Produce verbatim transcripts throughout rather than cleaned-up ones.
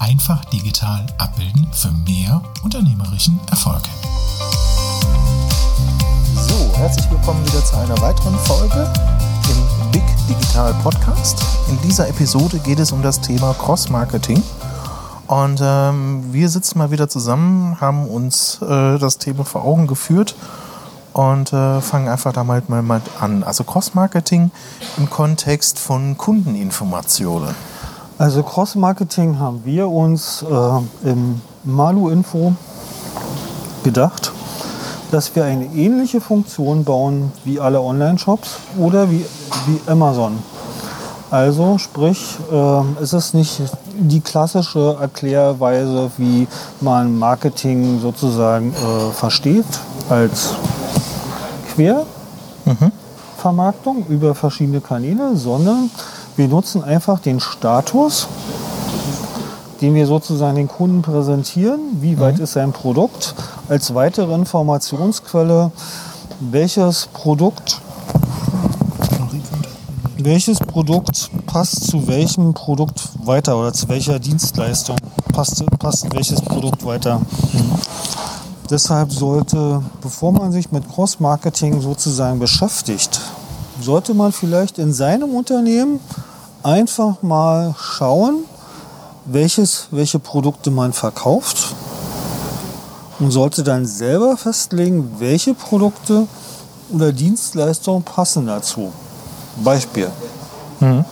einfach digital abbilden für mehr unternehmerischen Erfolg. So, herzlich willkommen wieder zu einer weiteren Folge im Big Digital Podcast. In dieser Episode geht es um das Thema Cross-Marketing. Und ähm, wir sitzen mal wieder zusammen, haben uns äh, das Thema vor Augen geführt und äh, fangen einfach da mal, mal, mal an. Also Cross-Marketing im Kontext von Kundeninformationen. Also Cross-Marketing haben wir uns äh, im Malu-Info gedacht, dass wir eine ähnliche Funktion bauen wie alle Online-Shops oder wie, wie Amazon. Also sprich, äh, es ist nicht die klassische Erklärweise, wie man Marketing sozusagen äh, versteht, als Quervermarktung mhm. über verschiedene Kanäle, sondern wir nutzen einfach den Status, den wir sozusagen den Kunden präsentieren, wie weit mhm. ist sein Produkt, als weitere Informationsquelle, welches Produkt Welches Produkt passt zu welchem Produkt weiter oder zu welcher Dienstleistung passt, passt welches Produkt weiter. Mhm. Deshalb sollte, bevor man sich mit Cross-Marketing sozusagen beschäftigt, sollte man vielleicht in seinem Unternehmen einfach mal schauen, welches, welche Produkte man verkauft und sollte dann selber festlegen, welche Produkte oder Dienstleistungen passen dazu. Beispiel. Mhm.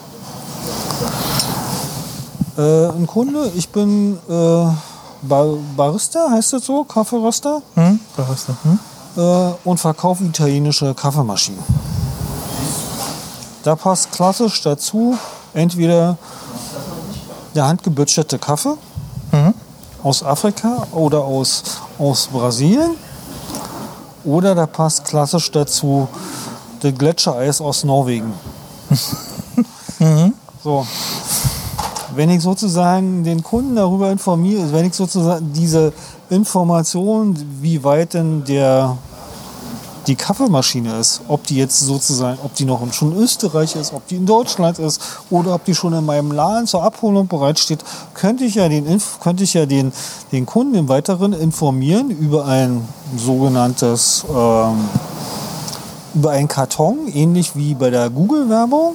Äh, ein Kunde, ich bin äh, Bar- Barista, heißt das so? Kaffeeröster? Mhm. Barista. Mhm. Äh, und verkaufe italienische Kaffeemaschinen. Da passt klassisch dazu entweder der handgebütscherte Kaffee mhm. aus Afrika oder aus, aus Brasilien oder da passt klassisch dazu das Gletschereis aus Norwegen. mhm. So. Wenn ich sozusagen den Kunden darüber informiere, wenn ich sozusagen diese Information, wie weit denn der, die Kaffeemaschine ist, ob die jetzt sozusagen, ob die noch schon in Österreich ist, ob die in Deutschland ist oder ob die schon in meinem Laden zur Abholung bereitsteht, könnte ich ja den, könnte ich ja den, den Kunden im Weiteren informieren über ein sogenanntes ähm, über einen Karton, ähnlich wie bei der Google-Werbung,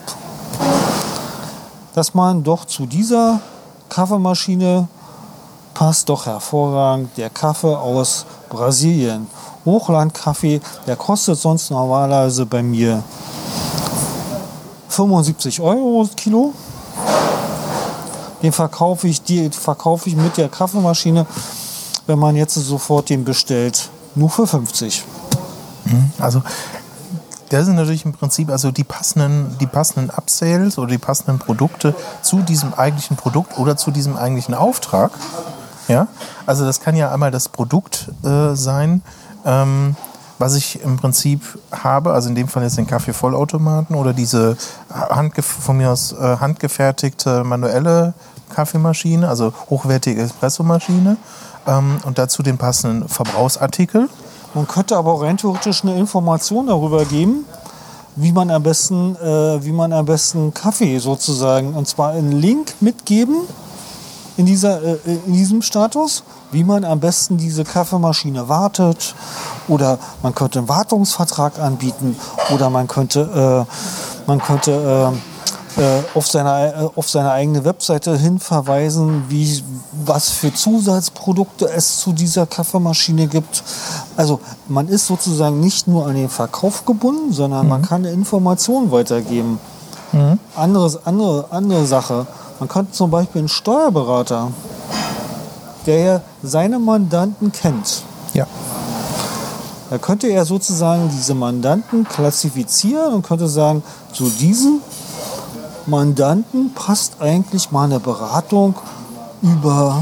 dass man doch zu dieser Kaffeemaschine passt doch hervorragend der Kaffee aus Brasilien. Hochlandkaffee, der kostet sonst normalerweise bei mir fünfundsiebzig Euro Kilo. Den verkaufe ich, die verkaufe ich mit der Kaffeemaschine, wenn man jetzt sofort den bestellt, nur für fünfzig. Also das sind natürlich im Prinzip also die passenden, die passenden Upsales oder die passenden Produkte zu diesem eigentlichen Produkt oder zu diesem eigentlichen Auftrag. Ja? Also das kann ja einmal das Produkt äh, sein, ähm, was ich im Prinzip habe, also in dem Fall jetzt den Kaffeevollautomaten oder diese handge- von mir aus äh, handgefertigte manuelle Kaffeemaschine, also hochwertige Espressomaschine ähm, und dazu den passenden Verbrauchsartikel. Man könnte aber auch rein theoretisch eine Information darüber geben, wie man am besten, äh, wie man am besten Kaffee sozusagen, und zwar einen Link mitgeben in, dieser, äh, in diesem Status, wie man am besten diese Kaffeemaschine wartet, oder man könnte einen Wartungsvertrag anbieten oder man könnte, äh, man könnte äh, äh, auf, seine, äh, auf seine eigene Webseite hinverweisen, wie, was für Zusatzprodukte es zu dieser Kaffeemaschine gibt. Also man ist sozusagen nicht nur an den Verkauf gebunden, sondern mhm. man kann eine Information weitergeben. Mhm. Anderes, andere, andere Sache, man könnte zum Beispiel einen Steuerberater, der ja seine Mandanten kennt. Ja. Da könnte er sozusagen diese Mandanten klassifizieren und könnte sagen, zu diesen Mandanten passt eigentlich mal eine Beratung über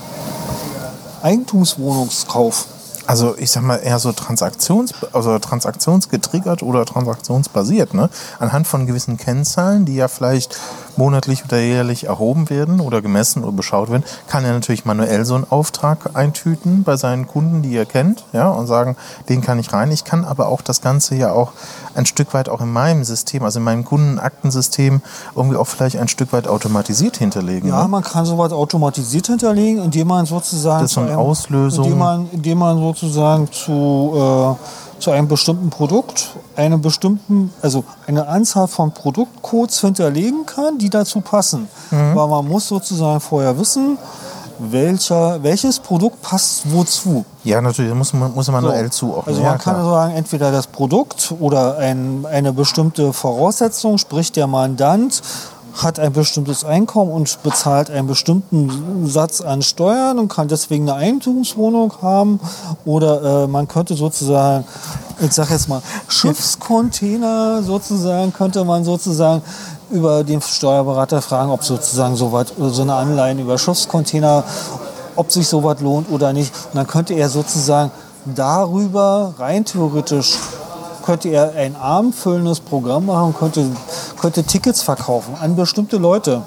Eigentumswohnungskauf. Also ich sag mal eher so Transaktions, also transaktionsgetriggert oder transaktionsbasiert, ne? Anhand von gewissen Kennzahlen, die ja vielleicht monatlich oder jährlich erhoben werden oder gemessen oder beschaut werden, kann er natürlich manuell so einen Auftrag eintüten bei seinen Kunden, die er kennt, ja, und sagen, den kann ich rein. Ich kann aber auch das Ganze ja auch ein Stück weit auch in meinem System, also in meinem Kundenaktensystem, irgendwie auch vielleicht ein Stück weit automatisiert hinterlegen. Ja, ne? man kann sowas automatisiert hinterlegen, indem man sozusagen Das ist so eine zu einem- Auslösung. indem man, indem man sozusagen zu, äh, zu einem bestimmten Produkt eine bestimmten, also eine Anzahl von Produktcodes hinterlegen kann, die dazu passen. Mhm. Weil man muss sozusagen vorher wissen, welcher, welches Produkt passt wozu. Ja, natürlich, das muss man muss man manuell So. zuordnen. Also ja, man kann klar. sagen, entweder das Produkt oder ein, eine bestimmte Voraussetzung, sprich der Mandant hat ein bestimmtes Einkommen und bezahlt einen bestimmten Satz an Steuern und kann deswegen eine Eigentumswohnung haben. Oder äh, man könnte sozusagen, ich sag jetzt mal, Schiffscontainer sozusagen, könnte man sozusagen über den Steuerberater fragen, ob sozusagen so weit, so eine Anleihen über Schiffscontainer, ob sich sowas lohnt oder nicht. Und dann könnte er sozusagen darüber rein theoretisch könnte er ein abendfüllendes Programm machen und könnte, könnte Tickets verkaufen an bestimmte Leute.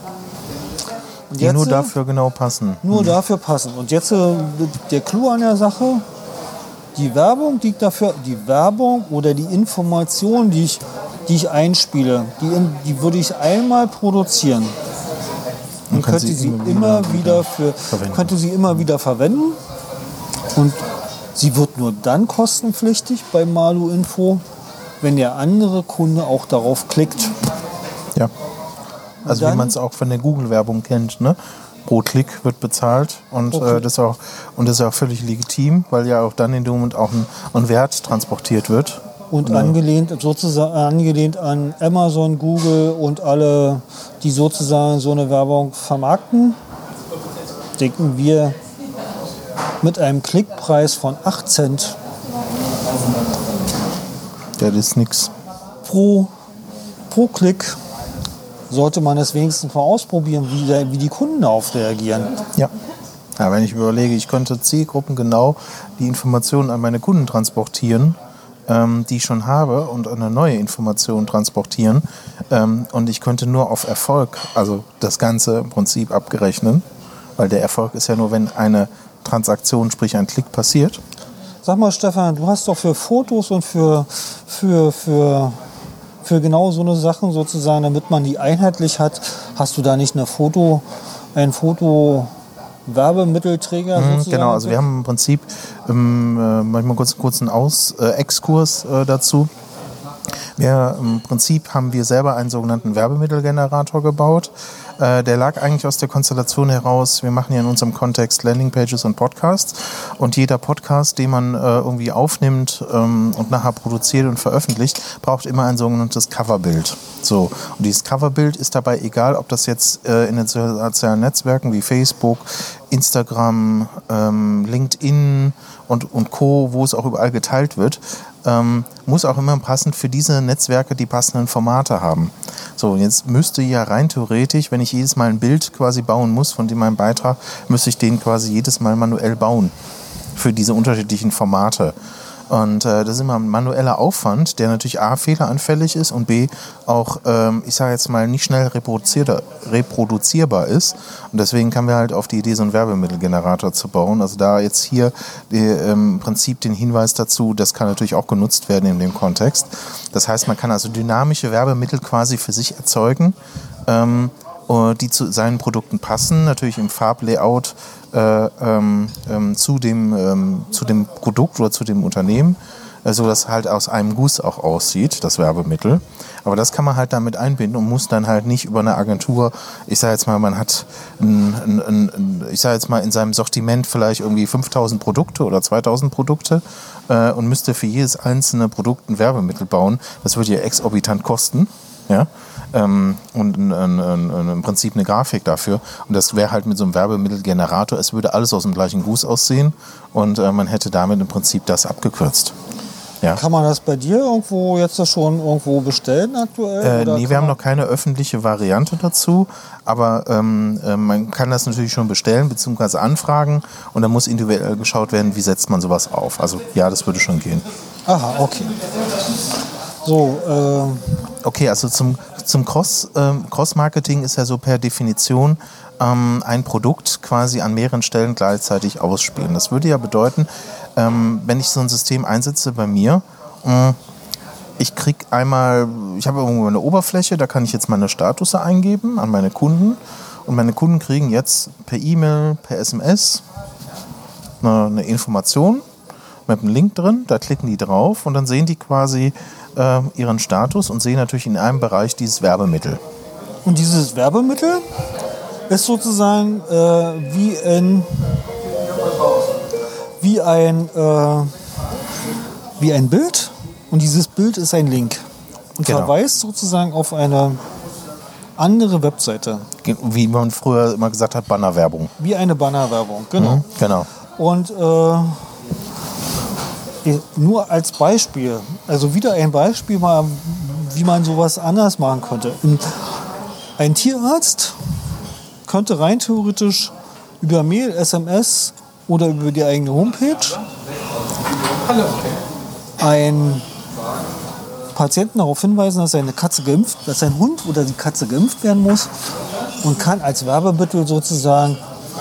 Und Die nur äh, dafür genau passen. nur dafür passen. Und jetzt äh, der Clou an der Sache, die Werbung liegt dafür, die Werbung oder die Information, die ich, die ich einspiele, die, die würde ich einmal produzieren. Und kann könnte sie sie immer immer wieder wieder für, verwenden. könnte sie immer wieder verwenden. Und sie wird nur dann kostenpflichtig bei Malu Info, wenn der andere Kunde auch darauf klickt. Ja. Also dann- wie man es auch von der Google-Werbung kennt, ne? Pro Klick wird bezahlt und, Pro äh, Klick. das ist auch, und das ist auch völlig legitim, weil ja auch dann in dem Moment auch ein, ein Wert transportiert wird. Und angelehnt, sozusagen angelehnt an Amazon, Google und alle, die sozusagen so eine Werbung vermarkten, denken wir mit einem Klickpreis von acht Cent Ja, das ist nix. pro, pro Klick sollte man es wenigstens mal ausprobieren, wie, der, wie die Kunden darauf reagieren. Ja. Ja, wenn ich überlege, ich könnte Zielgruppen genau die Informationen an meine Kunden transportieren, ähm, die ich schon habe, und eine neue Information transportieren. Ähm, und ich könnte nur auf Erfolg, also das Ganze im Prinzip abgerechnen, weil der Erfolg ist ja nur, wenn eine Transaktion, sprich ein Klick passiert. Sag mal, Stefan, du hast doch für Fotos und für, für, für, für genau so eine Sachen sozusagen, damit man die einheitlich hat, hast du da nicht eine Foto, ein Foto-Werbemittelträger sozusagen? Genau, also wir haben im Prinzip ähm, äh, manchmal kurz, kurz einen Aus, äh, Exkurs äh, dazu. Wir, Im Prinzip haben wir selber einen sogenannten Werbemittelgenerator gebaut. Äh, der lag eigentlich aus der Konstellation heraus, wir machen ja in unserem Kontext Landingpages und Podcasts. Und jeder Podcast, den man äh, irgendwie aufnimmt ähm, und nachher produziert und veröffentlicht, braucht immer ein sogenanntes Coverbild. So. Und dieses Coverbild ist dabei egal, ob das jetzt äh, in den sozialen Netzwerken wie Facebook, Instagram, ähm, LinkedIn und, und Co., wo es auch überall geteilt wird, ähm, muss auch immer passend für diese Netzwerke die passenden Formate haben. So, und jetzt müsste ja rein theoretisch, wenn ich jedes Mal ein Bild quasi bauen muss von dem meinem Beitrag, müsste ich den quasi jedes Mal manuell bauen für diese unterschiedlichen Formate. Und äh, das ist immer ein manueller Aufwand, der natürlich A, fehleranfällig ist und B, auch, ähm, ich sage jetzt mal, nicht schnell reproduzierbar, reproduzierbar ist. Und deswegen kamen wir halt auf die Idee, so einen Werbemittelgenerator zu bauen. Also da jetzt hier die, ähm, im Prinzip den Hinweis dazu, das kann natürlich auch genutzt werden in dem Kontext. Das heißt, man kann also dynamische Werbemittel quasi für sich erzeugen, ähm, die zu seinen Produkten passen, natürlich im Farblayout äh, ähm, ähm, zu, dem, ähm, zu dem Produkt oder zu dem Unternehmen, äh, so dass halt aus einem Guss auch aussieht, das Werbemittel. Aber das kann man halt damit einbinden und muss dann halt nicht über eine Agentur, ich sage jetzt mal, man hat ein, ein, ein, ich sage jetzt mal in seinem Sortiment vielleicht irgendwie fünftausend Produkte oder zweitausend Produkte äh, und müsste für jedes einzelne Produkt ein Werbemittel bauen. Das würde ja exorbitant kosten. Ja, ähm, und ein, ein, ein, im Prinzip eine Grafik dafür. Und das wäre halt mit so einem Werbemittelgenerator, es würde alles aus dem gleichen Guss aussehen und äh, man hätte damit im Prinzip das abgekürzt. Ja. Kann man das bei dir irgendwo jetzt schon irgendwo bestellen aktuell? Äh, oder nee, kann wir haben man- noch keine öffentliche Variante dazu, aber ähm, äh, man kann das natürlich schon bestellen bzw. anfragen und dann muss individuell geschaut werden, wie setzt man sowas auf. Also ja, das würde schon gehen. Aha, okay. So, äh, Okay, also zum, zum Cross, ähm, Cross-Marketing ist ja so per Definition ähm, ein Produkt quasi an mehreren Stellen gleichzeitig ausspielen. Das würde ja bedeuten, ähm, wenn ich so ein System einsetze bei mir, mh, ich kriege einmal, ich habe irgendwo eine Oberfläche, da kann ich jetzt meine Status eingeben an meine Kunden und meine Kunden kriegen jetzt per E-Mail, per S M S eine, eine Information mit einem Link drin, da klicken die drauf und dann sehen die quasi äh, ihren Status und sehen natürlich in einem Bereich dieses Werbemittel. und dieses Werbemittel ist sozusagen äh, wie ein wie ein äh, wie ein Bild und dieses Bild ist ein Link und Genau. verweist sozusagen auf eine andere Webseite, Wie man früher immer gesagt hat, Bannerwerbung. wie eine Bannerwerbung, genau. Mhm, genau. Und äh, nur als Beispiel, also wieder ein Beispiel, mal, wie man sowas anders machen könnte. Ein Tierarzt könnte rein theoretisch über Mail, S M S oder über die eigene Homepage einen Patienten darauf hinweisen, dass seine Katze geimpft, dass sein Hund oder die Katze geimpft werden muss und kann als Werbemittel sozusagen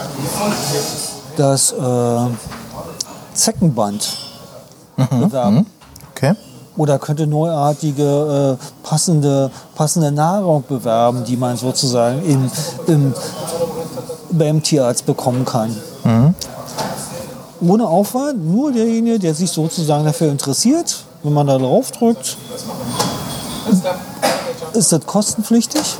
das äh, Zeckenband bewerben. Okay. Oder könnte neuartige, äh, passende, passende Nahrung bewerben, die man sozusagen in, im, beim Tierarzt bekommen kann. Mhm. Ohne Aufwand, nur derjenige, der sich sozusagen dafür interessiert, wenn man da drauf drückt, ist das kostenpflichtig.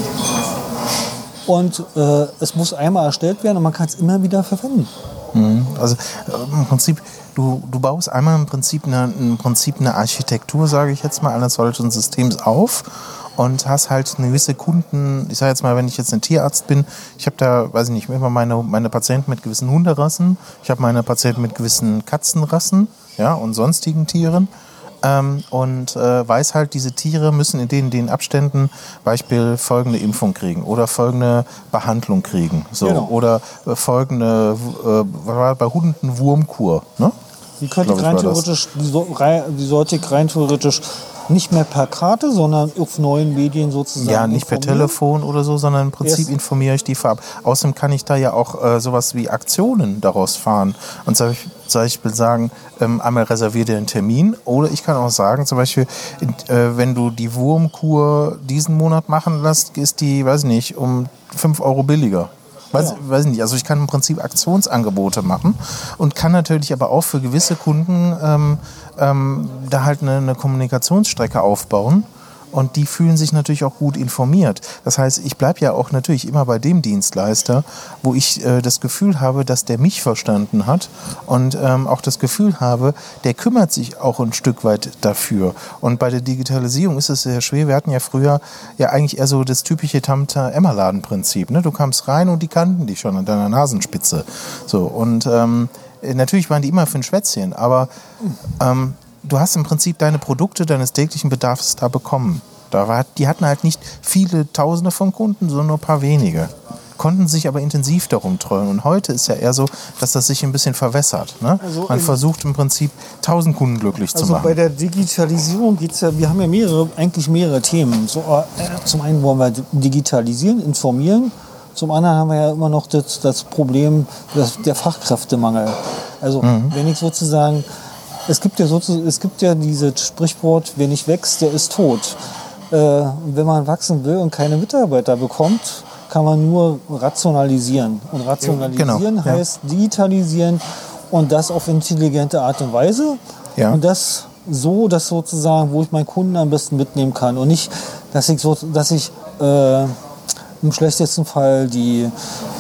Und äh, es muss einmal erstellt werden und man kann es immer wieder verwenden. Also äh, im Prinzip, du, du baust einmal im Prinzip eine, im Prinzip eine Architektur, sage ich jetzt mal, eines solchen Systems auf und hast halt eine gewisse Kunden, ich sage jetzt mal, wenn ich jetzt ein Tierarzt bin, ich habe da, weiß ich nicht, immer meine, meine Patienten mit gewissen Hunderassen, ich habe meine Patienten mit gewissen Katzenrassen, ja, und sonstigen Tieren. Ähm, und äh, weiß halt, diese Tiere müssen in den, den Abständen Beispiel folgende Impfung kriegen oder folgende Behandlung kriegen. So. Genau. Oder äh, folgende, äh, was war bei Hunden Wurmkur. Ne? Die könnte Glaub ich, rein war das. theoretisch, die, so, rei- die sollte ich rein theoretisch nicht mehr per Karte, sondern auf neuen Medien sozusagen. Ja, nicht per informieren. Telefon oder so, sondern im Prinzip Erst- informiere ich die vorab. Außerdem kann ich da ja auch äh, sowas wie Aktionen daraus fahren. Und zum Beispiel sagen, ähm, einmal reservier dir einen Termin. Oder ich kann auch sagen, zum Beispiel, äh, wenn du die Wurmkur diesen Monat machen lässt, ist die, weiß ich nicht, um fünf Euro billiger. Weiß, Ja. weiß nicht, also ich kann im Prinzip Aktionsangebote machen und kann natürlich aber auch für gewisse Kunden ähm, ähm, da halt eine, eine Kommunikationsstrecke aufbauen und die fühlen sich natürlich auch gut informiert. Das heißt, ich bleibe ja auch natürlich immer bei dem Dienstleister, wo ich äh, das Gefühl habe, dass der mich verstanden hat und ähm, auch das Gefühl habe, der kümmert sich auch ein Stück weit dafür. Und bei der Digitalisierung ist es sehr schwer. Wir hatten ja früher ja eigentlich eher so das typische Tante-Emma-Laden-Prinzip. Ne? Du kamst rein und die kannten dich schon an deiner Nasenspitze. So, und ähm, natürlich waren die immer für ein Schwätzchen, aber ähm, du hast im Prinzip deine Produkte deines täglichen Bedarfs da bekommen. Da war, die hatten halt nicht viele Tausende von Kunden, sondern nur ein paar wenige. Konnten sich aber intensiv darum treuen. Und heute ist ja eher so, dass das sich ein bisschen verwässert. Ne? Also Man in- versucht im Prinzip tausend Kunden glücklich zu Also machen. bei der Digitalisierung geht es ja, wir haben ja mehrere, eigentlich mehrere Themen. So, äh, zum einen wollen wir digitalisieren, informieren. Zum anderen haben wir ja immer noch das, das Problem das, der Fachkräftemangel. Also wenn ich sozusagen, es gibt ja sozusagen, es gibt ja dieses Sprichwort, wer nicht wächst, der ist tot. Äh, und wenn man wachsen will und keine Mitarbeiter bekommt, kann man nur rationalisieren. Und rationalisieren Genau, ja. heißt digitalisieren und das auf intelligente Art und Weise. Ja. Und das so, dass sozusagen, wo ich meinen Kunden am besten mitnehmen kann. Und nicht, dass ich, so, dass ich äh, im schlechtesten Fall die,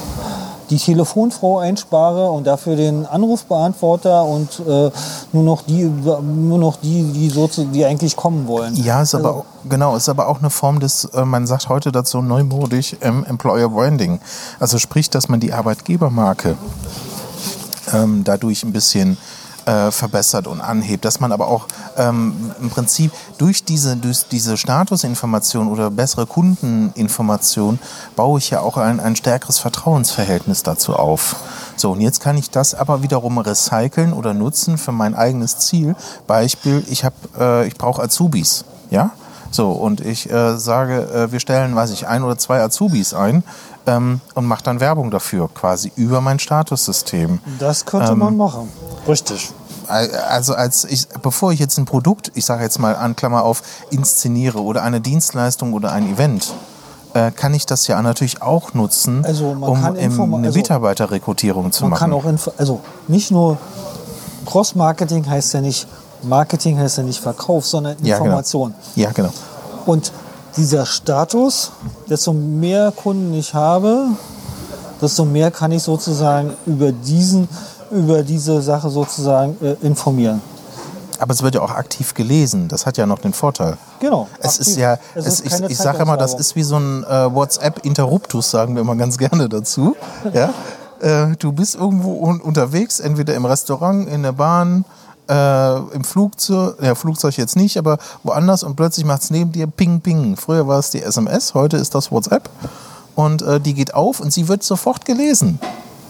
die Telefonfrau einspare und dafür den Anrufbeantworter und äh, nur noch die, nur noch die, die, so zu, die eigentlich kommen wollen. Ja, ist aber Also- auch, genau, ist aber auch eine Form des, äh, man sagt heute dazu neumodisch, ähm, Employer Branding. Also sprich, dass man die Arbeitgebermarke ähm, dadurch ein bisschen äh, verbessert und anhebt, dass man aber auch ähm, im Prinzip durch diese, durch diese Statusinformation oder bessere Kundeninformation baue ich ja auch ein, ein stärkeres Vertrauensverhältnis dazu auf. So, und jetzt kann ich das aber wiederum recyceln oder nutzen für mein eigenes Ziel. Beispiel, ich, hab, äh, ich brauche Azubis, ja? So, und ich äh, sage, äh, wir stellen, weiß ich, ein oder zwei Azubis ein ähm, und mache dann Werbung dafür, quasi über mein Statussystem. Das könnte ähm, man machen. Richtig. Also als ich, bevor ich jetzt ein Produkt, ich sage jetzt mal an Klammer auf, inszeniere oder eine Dienstleistung oder ein Event, äh, kann ich das ja natürlich auch nutzen, also man um kann im, eine also Mitarbeiterrekrutierung zu man machen. Kann auch Info, also nicht nur Cross-Marketing heißt ja nicht, Marketing heißt ja nicht Verkauf, sondern Information. Ja, genau. Ja, genau. Und dieser Status, desto mehr Kunden ich habe, desto mehr kann ich sozusagen über diesen, über diese Sache sozusagen äh, informieren. Aber es wird ja auch aktiv gelesen. Das hat ja noch den Vorteil. Genau. Es ist ja, es es, ist ich, ich sage immer, das ist wie so ein äh, WhatsApp-Interruptus, sagen wir immer ganz gerne dazu. Ja? äh, du bist irgendwo un- unterwegs, entweder im Restaurant, in der Bahn, äh, im Flugzeug, ja, Flugzeug jetzt nicht, aber woanders und plötzlich macht es neben dir Ping, Ping. Früher war es die S M S, heute ist das WhatsApp. Und äh, die geht auf und sie wird sofort gelesen.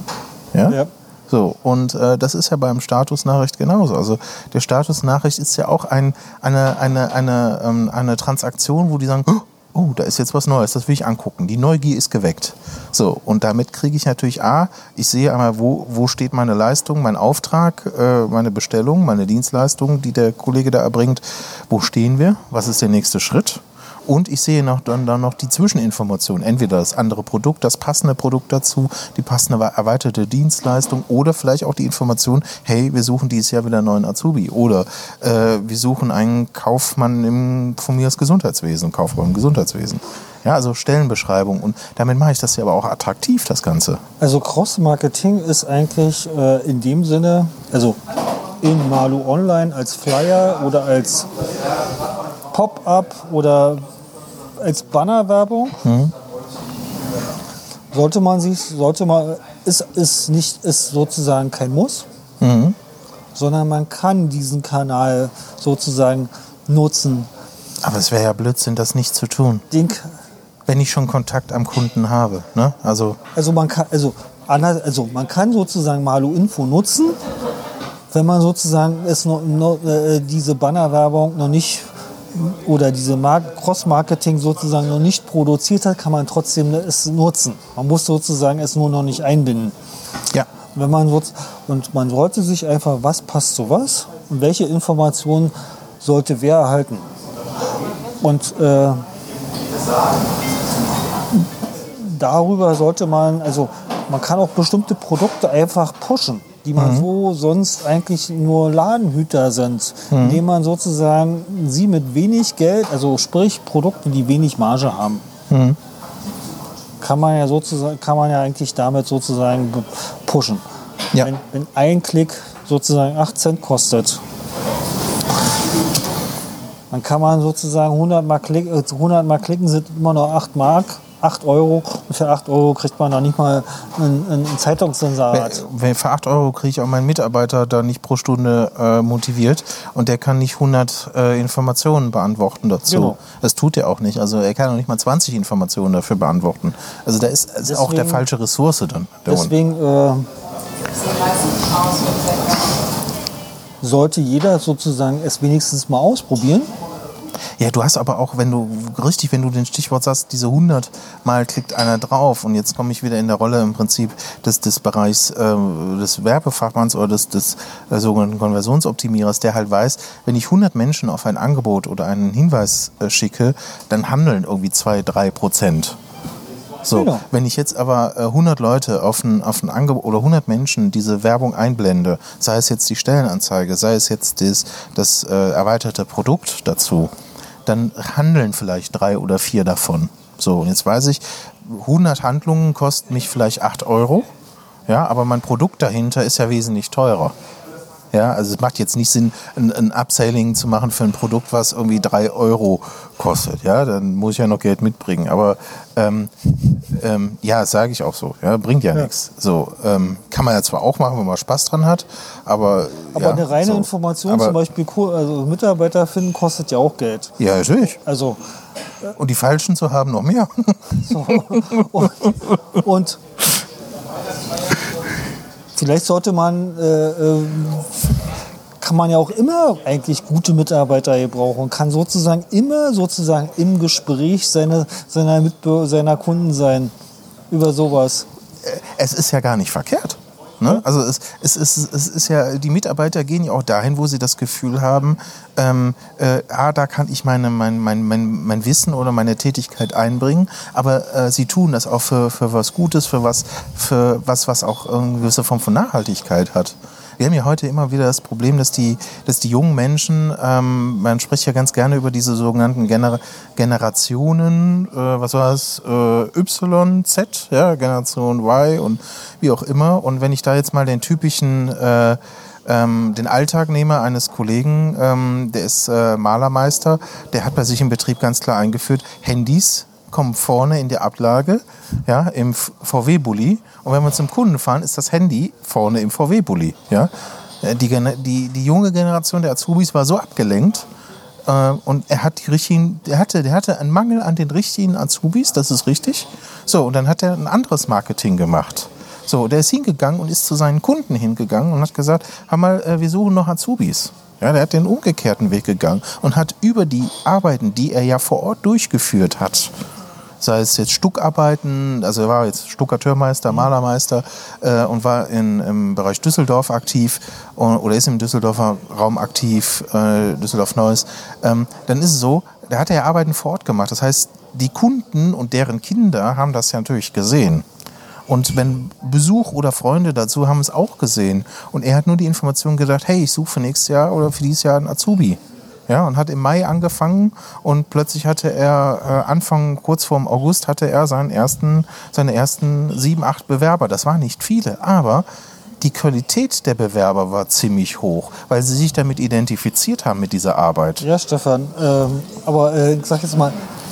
Ja? Ja. So, und äh, das ist ja beim Statusnachricht genauso. Also der Statusnachricht ist ja auch ein, eine, eine, eine, ähm, eine Transaktion, wo die sagen, oh, da ist jetzt was Neues, das will ich angucken. Die Neugier ist geweckt. So, und damit kriege ich natürlich A, ich sehe einmal, wo, wo steht meine Leistung, mein Auftrag, äh, meine Bestellung, meine Dienstleistung, die der Kollege da erbringt. Wo stehen wir? Was ist der nächste Schritt? Und ich sehe noch, dann, dann noch die Zwischeninformation. Entweder das andere Produkt, das passende Produkt dazu, die passende erweiterte Dienstleistung oder vielleicht auch die Information, hey, wir suchen dieses Jahr wieder einen neuen Azubi. Oder äh, wir suchen einen Kaufmann im, von mir aus Gesundheitswesen, Kauffrau im Gesundheitswesen. Ja, also Stellenbeschreibung. Und damit mache ich das ja aber auch attraktiv, das Ganze. Also Cross-Marketing ist eigentlich äh, in dem Sinne, also in Malu Online als Flyer oder als Pop-up oder als Bannerwerbung, mhm. sollte man sich, sollte man, ist, ist nicht, ist sozusagen kein Muss, mhm. sondern man kann diesen Kanal sozusagen nutzen. Aber es wäre ja Blödsinn, das nicht zu tun. Den, wenn ich schon Kontakt am Kunden habe, ne? Also, also man kann, also, also man kann sozusagen Malu Info nutzen, wenn man sozusagen es noch, noch, äh, diese Bannerwerbung noch nicht oder diese Cross-Marketing sozusagen noch nicht produziert hat, kann man trotzdem es nutzen. Man muss sozusagen es nur noch nicht einbinden. Ja. Wenn man so, und man sollte sich einfach, was passt zu was und welche Informationen sollte wer erhalten. Und äh, darüber sollte man, also man kann auch bestimmte Produkte einfach pushen, die man mhm. so sonst eigentlich nur Ladenhüter sind, mhm. indem man sozusagen sie mit wenig Geld, also sprich Produkte, die wenig Marge haben, mhm. kann man ja sozusagen, kann man ja eigentlich damit sozusagen pushen. Ja. Wenn, wenn ein Klick sozusagen acht Cent kostet, dann kann man sozusagen hundert Mal, klick, hundert Mal klicken, sind immer noch acht Mark. acht Euro und für acht Euro kriegt man noch nicht mal ein, ein Zeitungsinserat. Für acht Euro kriege ich auch meinen Mitarbeiter da nicht pro Stunde äh, motiviert und der kann nicht hundert äh, Informationen beantworten dazu. Genau. Das tut er auch nicht. Also er kann auch nicht mal zwanzig Informationen dafür beantworten. Also da ist, ist deswegen, auch der falsche Ressource dann. Deswegen äh, sollte jeder sozusagen es wenigstens mal ausprobieren. Ja, du hast aber auch, wenn du richtig, wenn du den Stichwort sagst, diese hundert Mal klickt einer drauf und jetzt komme ich wieder in der Rolle im Prinzip des, des Bereichs äh, des Werbefachmanns oder des, des äh, sogenannten Konversionsoptimierers, der halt weiß, wenn ich hundert Menschen auf ein Angebot oder einen Hinweis äh, schicke, dann handeln irgendwie zwei, drei Prozent. So, genau. Wenn ich jetzt aber äh, hundert Leute auf ein, auf ein Angebot oder hundert Menschen diese Werbung einblende, sei es jetzt die Stellenanzeige, sei es jetzt das, das äh, erweiterte Produkt dazu, dann handeln vielleicht drei oder vier davon. So, und jetzt weiß ich, hundert Handlungen kosten mich vielleicht acht Euro, ja, aber mein Produkt dahinter ist ja wesentlich teurer. Ja, also es macht jetzt nicht Sinn, ein, ein Upselling zu machen für ein Produkt, was irgendwie drei Euro kostet. Ja, dann muss ich ja noch Geld mitbringen. Aber ähm, ähm, ja, das sage ich auch so. Ja, bringt ja, ja. nichts. So ähm, kann man ja zwar auch machen, wenn man Spaß dran hat, aber aber ja, eine reine so. Information, aber, zum Beispiel also Mitarbeiter finden, kostet ja auch Geld. Ja, natürlich. Also und die Falschen zu haben noch mehr. So. Und, und vielleicht sollte man, äh, äh, kann man ja auch immer eigentlich gute Mitarbeiter gebrauchen und kann sozusagen immer sozusagen im Gespräch seine, seiner, Mitbe- seiner Kunden sein über sowas. Es ist ja gar nicht verkehrt. Ne? Also es, es, es, es ist ja, die Mitarbeiter gehen ja auch dahin, wo sie das Gefühl haben, ähm, äh, ah, da kann ich meine, mein, mein, mein, mein Wissen oder meine Tätigkeit einbringen, aber äh, sie tun das auch für, für was Gutes, für was, für was, was auch eine gewisse Form von Nachhaltigkeit hat. Wir haben ja heute immer wieder das Problem, dass die, dass die jungen Menschen, ähm, man spricht ja ganz gerne über diese sogenannten Gener- Generationen, äh, was war es, äh, Y, Z, ja, Generation Y und wie auch immer. Und wenn ich da jetzt mal den typischen, äh, ähm, den Alltag nehme eines Kollegen, ähm, der ist äh, Malermeister, der hat bei sich im Betrieb ganz klar eingeführt, Handys kommen vorne in die Ablage, ja, im V W-Bulli. Und wenn wir zum Kunden fahren, ist das Handy vorne im V W-Bulli. Ja. Die, die, die junge Generation der Azubis war so abgelenkt, äh, und er hat die richtigen, der hatte, der hatte einen Mangel an den richtigen Azubis, das ist richtig. So, und dann hat er ein anderes Marketing gemacht. So, der ist hingegangen und ist zu seinen Kunden hingegangen und hat gesagt, hör mal, äh, wir suchen noch Azubis. Ja, der hat den umgekehrten Weg gegangen und hat über die Arbeiten, die er ja vor Ort durchgeführt hat, sei es jetzt Stuckarbeiten, also er war jetzt Stuckateurmeister, Malermeister äh, und war in, im Bereich Düsseldorf aktiv und, oder ist im Düsseldorfer Raum aktiv, äh, Düsseldorf-Neuss, ähm, dann ist es so, da hat er ja Arbeiten vor Ort gemacht. Das heißt, die Kunden und deren Kinder haben das ja natürlich gesehen. Und wenn Besuch oder Freunde dazu haben es auch gesehen. Und er hat nur die Information gesagt, hey, ich suche für nächstes Jahr oder für dieses Jahr einen Azubi. Ja, und hat im Mai angefangen und plötzlich hatte er äh, Anfang, kurz vorm August, hatte er seinen ersten, seine ersten sieben, acht Bewerber. Das waren nicht viele, aber die Qualität der Bewerber war ziemlich hoch, weil sie sich damit identifiziert haben mit dieser Arbeit. Ja, Stefan, ähm, aber äh, ich sag jetzt mal,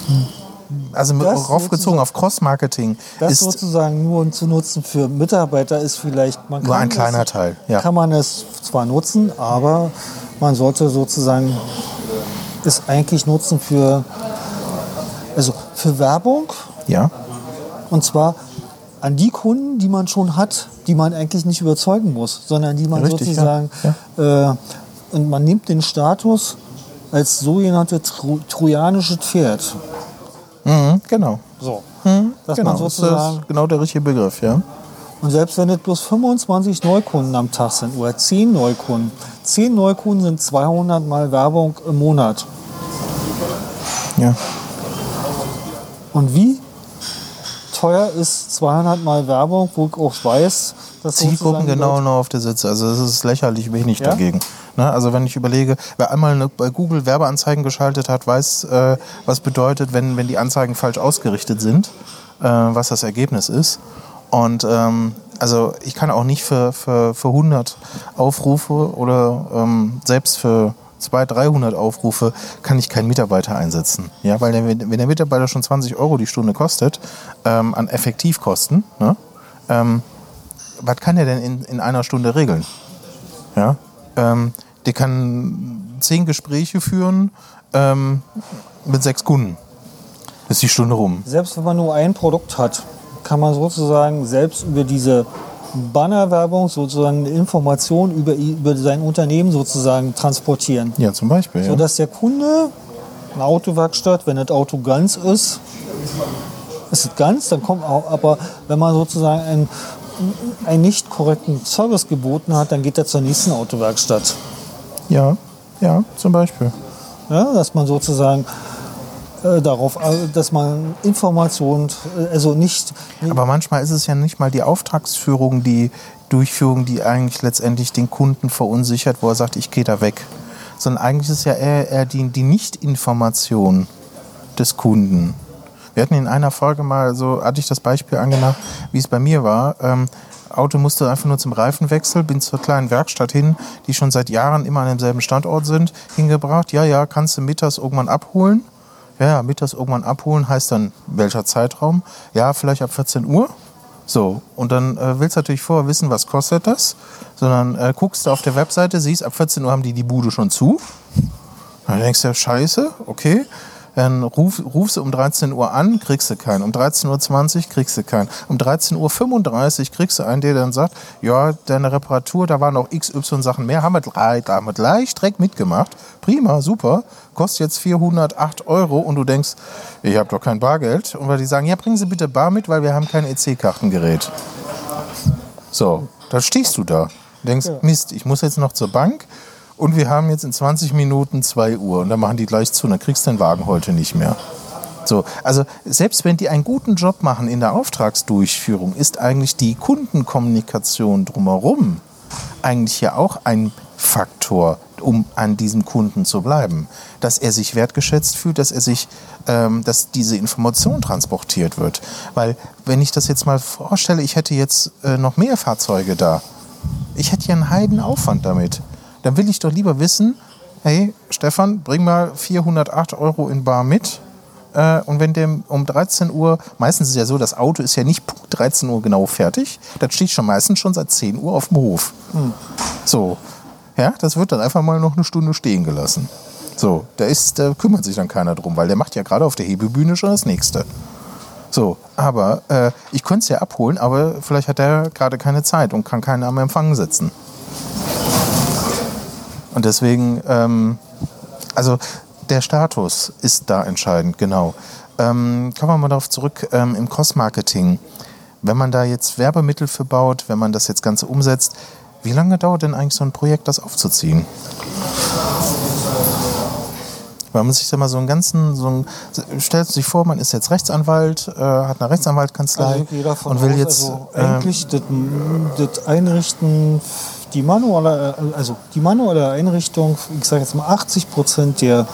also raufgezogen auf Cross-Marketing. Das ist sozusagen nur zu nutzen für Mitarbeiter ist vielleicht, man kann nur ein kleiner es, Teil. Ja. Kann man es zwar nutzen, aber man sollte sozusagen es eigentlich nutzen für, also für Werbung. Ja. Und zwar an die Kunden, die man schon hat, die man eigentlich nicht überzeugen muss, sondern die man Richtig, sozusagen, ja. Ja. Äh, und man nimmt den Status als sogenannte Tro- trojanisches Pferd. Mhm, genau. So. Mhm, Dass genau. man sozusagen, das ist genau der richtige Begriff, ja. und selbst wenn es bloß fünfundzwanzig Neukunden am Tag sind oder zehn Neukunden, zehn Neukunden sind zweihundert Mal Werbung im Monat. Ja. Und wie teuer ist zweihundert Mal Werbung, wo ich auch weiß, dass Zielgruppen genau noch auf der Sitze. Also das ist lächerlich wenig Ja? dagegen. Ne? Also wenn ich überlege, wer einmal eine, bei Google Werbeanzeigen geschaltet hat, weiß, äh, was bedeutet, wenn, wenn die Anzeigen falsch ausgerichtet sind, äh, was das Ergebnis ist. Und ähm, also ich kann auch nicht für, für, für hundert Aufrufe oder ähm, selbst für zweihundert, dreihundert Aufrufe kann ich keinen Mitarbeiter einsetzen. Ja, weil der, wenn der Mitarbeiter schon zwanzig Euro die Stunde kostet, ähm, an Effektivkosten, ne, ähm, was kann der denn in, in einer Stunde regeln? Ja, ähm, der kann zehn Gespräche führen ähm, mit sechs Kunden. Ist die Stunde rum. Selbst wenn man nur ein Produkt hat, kann man sozusagen selbst über diese Bannerwerbung sozusagen eine Information über, über sein Unternehmen sozusagen transportieren. Ja, zum Beispiel. Ja. Sodass der Kunde, eine Autowerkstatt, wenn das Auto ganz ist, ist es ganz, dann kommt auch, aber wenn man sozusagen einen, einen nicht korrekten Service geboten hat, dann geht er zur nächsten Autowerkstatt. Ja, ja, zum Beispiel. Ja, dass man sozusagen äh, darauf, dass man Informationen, also nicht... Aber manchmal ist es ja nicht mal die Auftragsführung, die Durchführung, die eigentlich letztendlich den Kunden verunsichert, wo er sagt, ich gehe da weg. Sondern eigentlich ist es ja eher, eher die, die Nicht-Information des Kunden. Wir hatten in einer Folge mal, so hatte ich das Beispiel angenommen, wie es bei mir war. Ähm, Auto musste einfach nur zum Reifenwechsel, bin zur kleinen Werkstatt hin, die schon seit Jahren immer an demselben Standort sind, hingebracht. Ja, ja, kannst du mittags irgendwann abholen? Ja, ja, mittags irgendwann abholen heißt dann, welcher Zeitraum? Ja, vielleicht ab vierzehn Uhr. So, und dann äh, willst du natürlich vorher wissen, was kostet das. Sondern äh, guckst du auf der Webseite, siehst, ab vierzehn Uhr haben die die Bude schon zu. Dann denkst du, scheiße, okay. Dann ruf, rufst du um dreizehn Uhr an, kriegst du keinen. Um dreizehn Uhr zwanzig kriegst du keinen. Um dreizehn Uhr fünfunddreißig kriegst du einen, der dann sagt, ja, deine Reparatur, da waren noch X Y Sachen mehr, haben wir, haben wir gleich direkt mitgemacht. Prima, super. Kostet jetzt vierhundertacht Euro und du denkst, ich habe doch kein Bargeld. Und weil die sagen, ja, bringen Sie bitte Bar mit, weil wir haben kein E C-Kartengerät. So, da stehst du da. Du denkst, ja. Mist, ich muss jetzt noch zur Bank. Und wir haben jetzt in zwanzig Minuten zwei Uhr und dann machen die gleich zu und dann kriegst du den Wagen heute nicht mehr. So, also selbst wenn die einen guten Job machen in der Auftragsdurchführung, ist eigentlich die Kundenkommunikation drumherum eigentlich ja auch ein Faktor, um an diesem Kunden zu bleiben. Dass er sich wertgeschätzt fühlt, dass er sich, ähm, dass diese Information transportiert wird. Weil wenn ich das jetzt mal vorstelle, ich hätte jetzt äh, noch mehr Fahrzeuge da, ich hätte ja einen Heidenaufwand damit. Dann will ich doch lieber wissen, hey, Stefan, bring mal vierhundertacht Euro in Bar mit. Äh, und wenn der um dreizehn Uhr, meistens ist es ja so, das Auto ist ja nicht Punkt dreizehn Uhr genau fertig, das steht schon meistens schon seit zehn Uhr auf dem Hof. Hm. So, ja, das wird dann einfach mal noch eine Stunde stehen gelassen. So, da, ist, da kümmert sich dann keiner drum, weil der macht ja gerade auf der Hebebühne schon das Nächste. So, aber äh, ich könnte es ja abholen, aber vielleicht hat er gerade keine Zeit und kann keinen am Empfang sitzen. Und deswegen, ähm, also der Status ist da entscheidend, genau. Ähm, kommen wir mal darauf zurück, ähm, im Cross-Marketing. Wenn man da jetzt Werbemittel für baut, wenn man das jetzt Ganze umsetzt, wie lange dauert denn eigentlich so ein Projekt, das aufzuziehen? Weil man sich da mal so einen ganzen, so ein, stellt sich vor, man ist jetzt Rechtsanwalt, äh, hat eine Rechtsanwaltkanzlei also und will aus, jetzt... Also äh, eigentlich das, das Einrichten... Die manuelle, also die manuelle Einrichtung, ich sage jetzt mal achtzig Prozent der,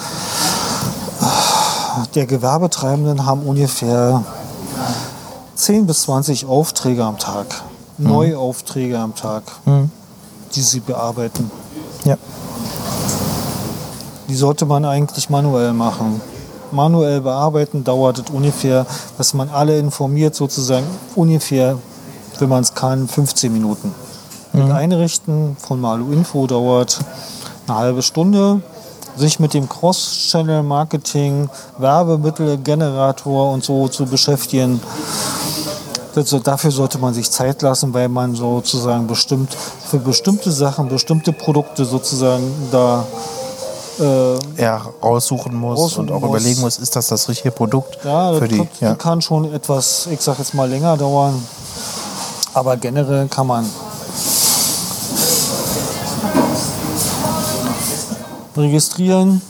der Gewerbetreibenden haben ungefähr zehn bis zwanzig Aufträge am Tag, mhm. Neuaufträge am Tag, mhm. die sie bearbeiten. Ja. Die sollte man eigentlich manuell machen. Manuell bearbeiten dauert es ungefähr, dass man alle informiert, sozusagen ungefähr, wenn man es kann, fünfzehn Minuten. Das mhm. Einrichten von Malu-Info dauert eine halbe Stunde. Sich mit dem Cross-Channel-Marketing, Werbemittelgenerator und so zu beschäftigen, das, dafür sollte man sich Zeit lassen, weil man sozusagen bestimmt für bestimmte Sachen, bestimmte Produkte sozusagen da äh, ja, raussuchen muss raussuchen und auch muss. überlegen muss, ist das das richtige Produkt ja, für die? Kann, ja, das kann schon etwas, ich sag jetzt mal, länger dauern. Aber generell kann man registrieren,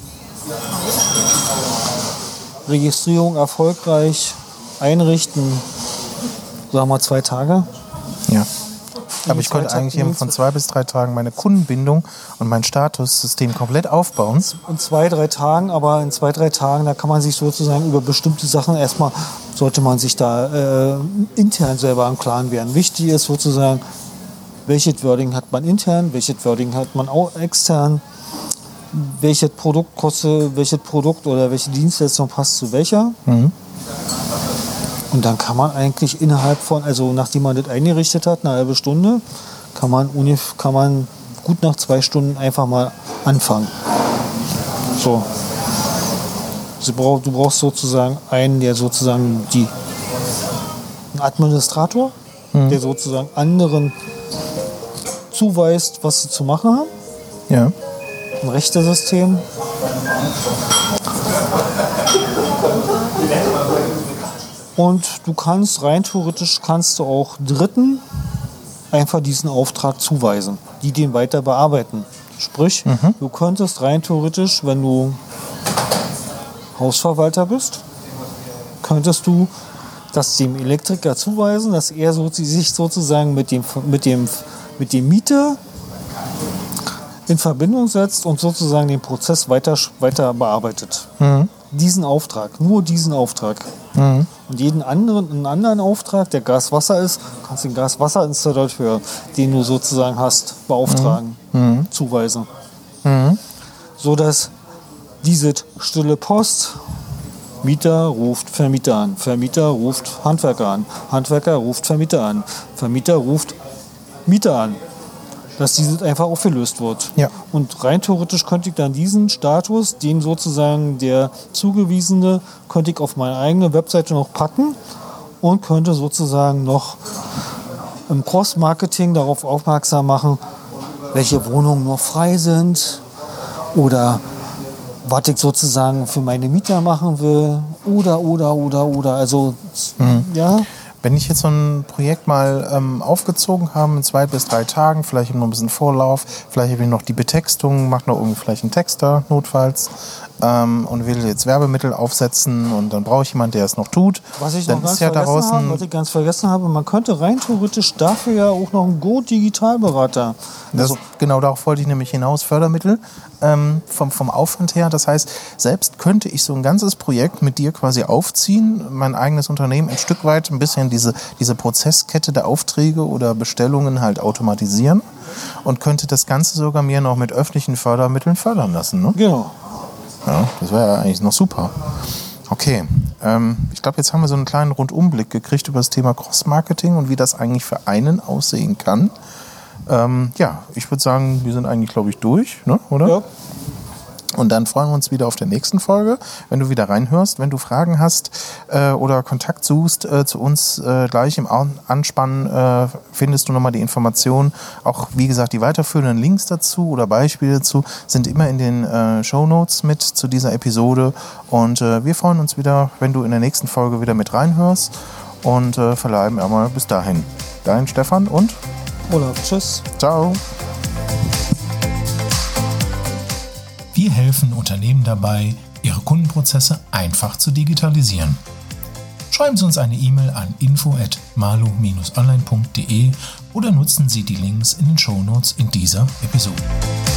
Registrierung erfolgreich, einrichten, sagen wir zwei Tage. Ja. Aber ich konnte eigentlich eben von zwei bis drei Tagen meine Kundenbindung und mein Statussystem komplett aufbauen. In zwei, drei Tagen, aber in zwei, drei Tagen, da kann man sich sozusagen über bestimmte Sachen erstmal, sollte man sich da äh, intern selber im Klaren werden. Wichtig ist sozusagen, welches Wording hat man intern, welches Wording hat man auch extern. Welches Produkt kostet, welches Produkt oder welche Dienstleistung passt zu welcher. Mhm. Und dann kann man eigentlich innerhalb von, also nachdem man das eingerichtet hat, eine halbe Stunde, kann man, kann man gut nach zwei Stunden einfach mal anfangen. So. Du brauchst sozusagen einen, der sozusagen die, einen Administrator, mhm. der sozusagen anderen zuweist, was sie zu machen haben. Ja. Ein Rechtesystem. Und du kannst rein theoretisch kannst du auch Dritten einfach diesen Auftrag zuweisen, die den weiter bearbeiten. Sprich, mhm. du könntest rein theoretisch, wenn du Hausverwalter bist, könntest du das dem Elektriker zuweisen, dass er so, sich sozusagen mit dem, mit dem, mit dem Mieter in Verbindung setzt und sozusagen den Prozess weiter, weiter bearbeitet. Mhm. diesen Auftrag, nur diesen Auftrag. Mhm. Und jeden anderen, einen anderen Auftrag, der Gas-Wasser ist, kannst du den Gas-Wasser-Installateur, den du sozusagen hast, beauftragen, Mhm. zuweisen. Mhm. So dass diese stille Post, Mieter ruft Vermieter an, Vermieter ruft Handwerker an, Handwerker ruft Vermieter an, Vermieter ruft Mieter an, dass dieses einfach aufgelöst wird. Ja. Und rein theoretisch könnte ich dann diesen Status, den sozusagen der zugewiesene, könnte ich auf meine eigene Webseite noch packen und könnte sozusagen noch im Cross-Marketing darauf aufmerksam machen, welche Wohnungen noch frei sind oder was ich sozusagen für meine Mieter machen will oder, oder, oder, oder. Also, Mhm. ja. Wenn ich jetzt so ein Projekt mal ähm, aufgezogen habe in zwei bis drei Tagen, vielleicht noch ein bisschen Vorlauf, vielleicht habe ich noch die Betextung, mache noch irgendwie vielleicht einen Texter notfalls ähm, und will jetzt Werbemittel aufsetzen und dann brauche ich jemanden, der es noch tut. Was ich dann noch ganz ist ja vergessen daraus habe, ein, was ich ganz vergessen habe, man könnte rein theoretisch dafür ja auch noch einen Go-Digitalberater. das, genau darauf wollte ich nämlich hinaus, Fördermittel ähm, vom, vom Aufwand her. Das heißt, selbst könnte ich so ein ganzes Projekt mit dir quasi aufziehen, mein eigenes Unternehmen ein Stück weit ein bisschen diese, diese Prozesskette der Aufträge oder Bestellungen halt automatisieren und könnte das Ganze sogar mir noch mit öffentlichen Fördermitteln fördern lassen. Ne? Genau. Ja, das wäre ja eigentlich noch super. Okay, ähm, ich glaube, jetzt haben wir so einen kleinen Rundumblick gekriegt über das Thema Cross-Marketing und wie das eigentlich für einen aussehen kann. Ähm, ja, ich würde sagen, wir sind eigentlich, glaube ich, durch, ne? Oder? Ja. Und dann freuen wir uns wieder auf der nächsten Folge, wenn du wieder reinhörst. Wenn du Fragen hast äh, oder Kontakt suchst äh, zu uns, äh, gleich im An- Anspann äh, findest du nochmal die Informationen. Auch, wie gesagt, die weiterführenden Links dazu oder Beispiele dazu sind immer in den äh, Shownotes mit zu dieser Episode. Und äh, wir freuen uns wieder, wenn du in der nächsten Folge wieder mit reinhörst. Und äh, verleihen einmal bis dahin. Dein Stefan und Olaf, tschüss. ciao. Wir helfen Unternehmen dabei, ihre Kundenprozesse einfach zu digitalisieren. Schreiben Sie uns eine E-Mail an info at malo Bindestrich online punkt de oder nutzen Sie die Links in den Shownotes in dieser Episode.